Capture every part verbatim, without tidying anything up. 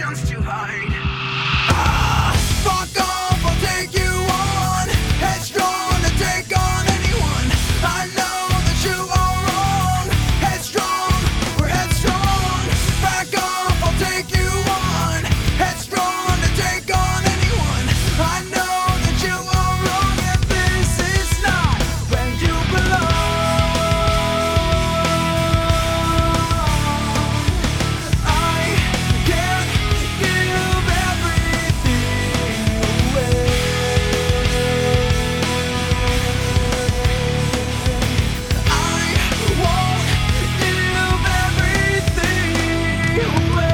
plans to hide. Ah, fuck off, I'll take you on. Headstrong to take on anyone. I know that you are wrong. Headstrong, we're headstrong. Back off, I'll take you on. Headstrong to take on anyone. I know that you are wrong, and this is not where you belong. I can't give everything away. I won't give everything away.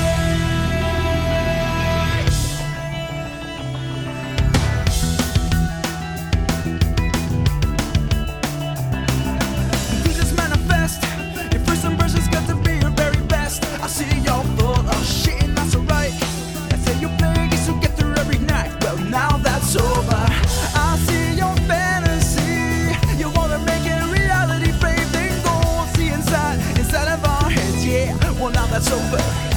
Visions manifest. Your first impression's got to be your very best. I see you're full of shit and that's alright. I say you play games to get through every night. Well, now that's over. I see your fantasy. You wanna make it reality, babe. Then go see inside, inside of our heads. Yeah, well now that's over.